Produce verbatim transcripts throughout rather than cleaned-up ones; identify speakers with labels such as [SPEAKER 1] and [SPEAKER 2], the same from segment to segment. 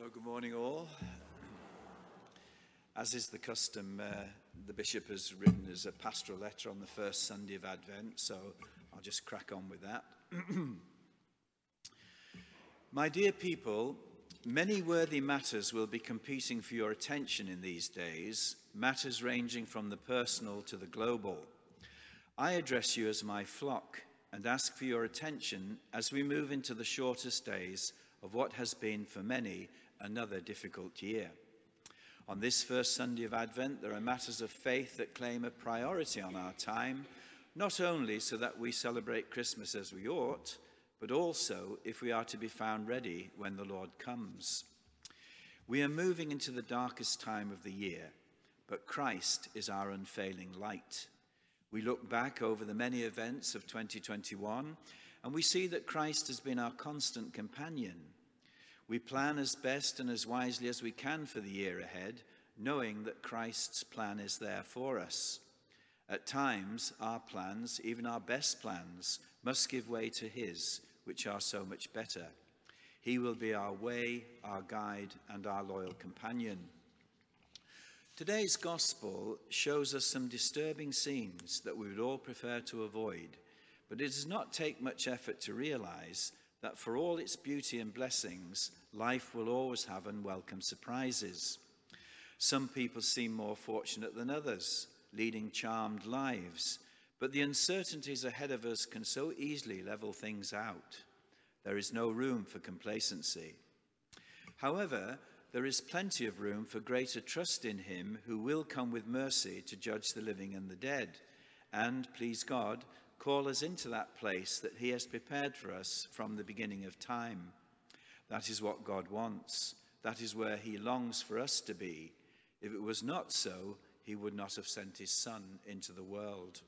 [SPEAKER 1] So good morning all. As is the custom, uh, the Bishop has written us a pastoral letter on the first Sunday of Advent, so I'll just crack on with that. My dear people, many worthy matters will be competing for your attention in these days, matters ranging from the personal to the global. I address you as my flock and ask for your attention as we move into the shortest days of what has been for many another difficult year. On this first Sunday of Advent, there are matters of faith that claim a priority on our time, not only so that we celebrate Christmas as we ought, but also if we are to be found ready when the Lord comes. We are moving into the darkest time of the year, but Christ is our unfailing light. We look back over the many events of twenty twenty-one, and we see that Christ has been our constant companion. We plan as best and as wisely as we can for the year ahead, knowing that Christ's plan is there for us. At times, our plans, even our best plans, must give way to his, which are so much better. He will be our way, our guide, and our loyal companion. Today's gospel shows us some disturbing scenes that we would all prefer to avoid, but it does not take much effort to realize that for all its beauty and blessings, life will always have unwelcome surprises. Some people seem more fortunate than others, leading charmed lives, but the uncertainties ahead of us can so easily level things out. There is no room for complacency. However, there is plenty of room for greater trust in him who will come with mercy to judge the living and the dead, and, please God, call us into that place that he has prepared for us from the beginning of time. That is what God wants. That is where he longs for us to be. If it was not so, he would not have sent his Son into the world.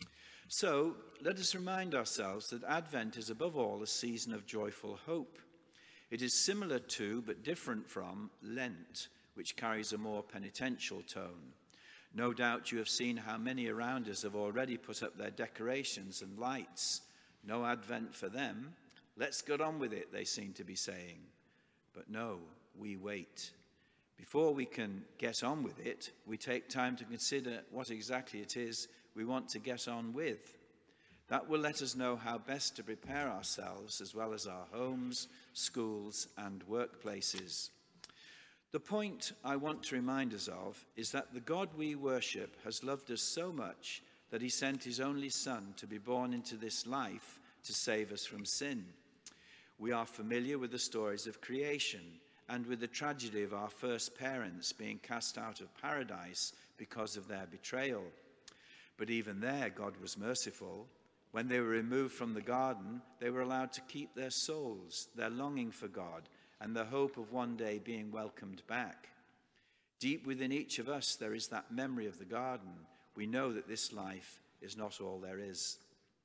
[SPEAKER 1] So let us remind ourselves that Advent is above all a season of joyful hope. It is similar to, but different from, Lent, which carries a more penitential tone. No doubt you have seen how many around us have already put up their decorations and lights. No Advent for them. Let's get on with it, they seem to be saying. But no, we wait. Before we can get on with it, we take time to consider what exactly it is we want to get on with. That will let us know how best to prepare ourselves as well as our homes, schools, and workplaces. The point I want to remind us of is that the God we worship has loved us so much that he sent his only Son to be born into this life to save us from sin. We are familiar with the stories of creation and with the tragedy of our first parents being cast out of paradise because of their betrayal. But even there, God was merciful. When they were removed from the garden, they were allowed to keep their souls, their longing for God, and the hope of one day being welcomed back. Deep within each of us, there is that memory of the garden. We know that this life is not all there is.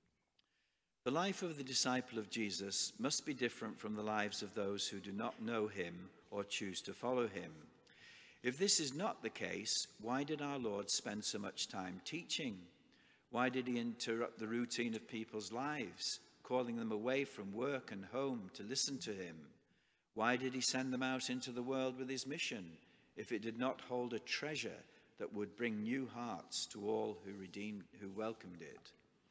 [SPEAKER 1] The life of the disciple of Jesus must be different from the lives of those who do not know him or choose to follow him. If this is not the case, why did our Lord spend so much time teaching? Why did he interrupt the routine of people's lives, calling them away from work and home to listen to him? Why did he send them out into the world with his mission if it did not hold a treasure that would bring new hearts to all who redeemed, who welcomed it?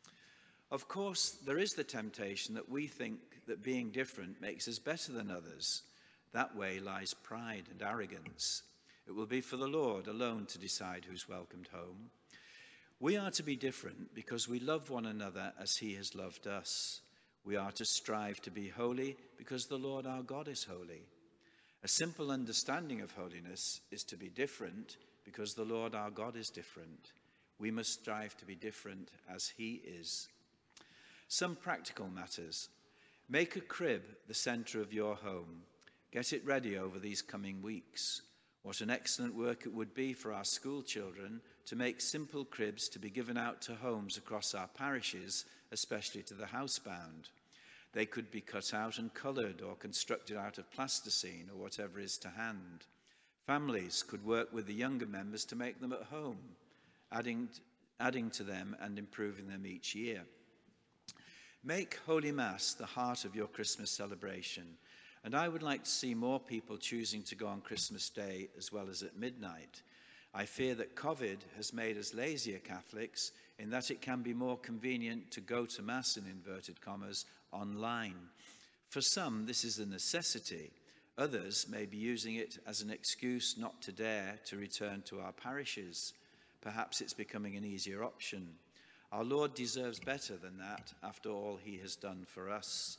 [SPEAKER 1] Of course, there is the temptation that we think that being different makes us better than others. That way lies pride and arrogance. It will be for the Lord alone to decide who's welcomed home. We are to be different because we love one another as he has loved us. We are to strive to be holy because the Lord our God is holy. A simple understanding of holiness is to be different because the Lord our God is different. We must strive to be different as he is. Some practical matters. Make a crib the center of your home. Get it ready over these coming weeks. What an excellent work it would be for our school children to make simple cribs to be given out to homes across our parishes, especially to the housebound. They could be cut out and coloured or constructed out of plasticine or whatever is to hand. Families could work with the younger members to make them at home, adding, adding to them and improving them each year. Make Holy Mass the heart of your Christmas celebration And I would like to see more people choosing to go on Christmas Day as well as at midnight. I fear that COVID has made us lazier Catholics in that it can be more convenient to go to Mass, in inverted commas, online. For some, this is a necessity. Others may be using it as an excuse not to dare to return to our parishes. Perhaps it's becoming an easier option. Our Lord deserves better than that, after all he has done for us.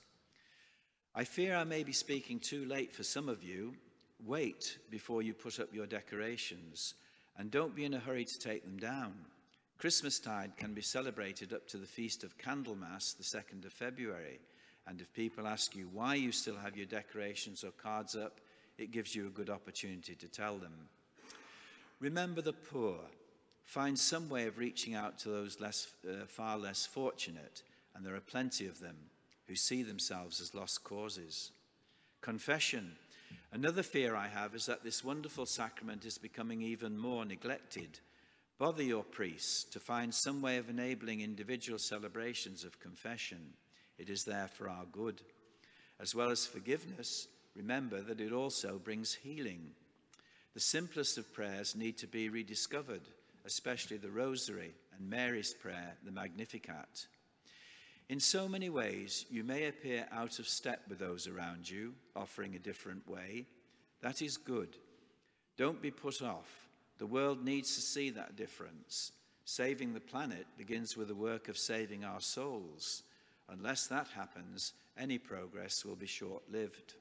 [SPEAKER 1] I fear I may be speaking too late for some of you. Wait before you put up your decorations, and don't be in a hurry to take them down. Christmastide can be celebrated up to the Feast of Candlemas, the second of February. And if people ask you why you still have your decorations or cards up, it gives you a good opportunity to tell them. Remember the poor. Find some way of reaching out to those less, uh, far less fortunate, and there are plenty of them who see themselves as lost causes. Confession. Another fear I have is that this wonderful sacrament is becoming even more neglected. Bother your priests to find some way of enabling individual celebrations of confession. It is there for our good. As well as forgiveness, remember that it also brings healing. The simplest of prayers need to be rediscovered, especially the Rosary and Mary's prayer, the Magnificat. In so many ways, you may appear out of step with those around you, offering a different way. That is good. Don't be put off. The world needs to see that difference. Saving the planet begins with the work of saving our souls. Unless that happens, any progress will be short-lived.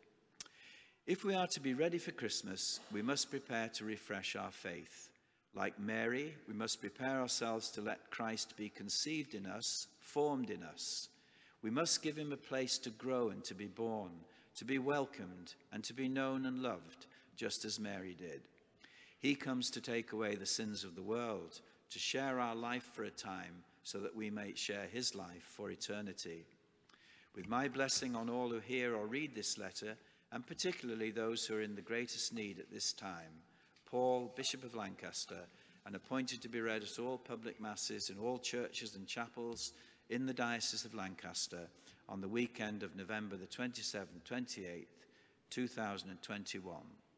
[SPEAKER 1] If we are to be ready for Christmas, we must prepare to refresh our faith. Like Mary, we must prepare ourselves to let Christ be conceived in us, formed in us. We must give him a place to grow and to be born, to be welcomed and to be known and loved, just as Mary did. He comes to take away the sins of the world, to share our life for a time, so that we may share his life for eternity. With my blessing on all who hear or read this letter, and particularly those who are in the greatest need at this time, Paul, Bishop of Lancaster, and appointed to be read at all public masses in all churches and chapels in the Diocese of Lancaster on the weekend of November the twenty-seventh, twenty-eighth, two thousand twenty-one.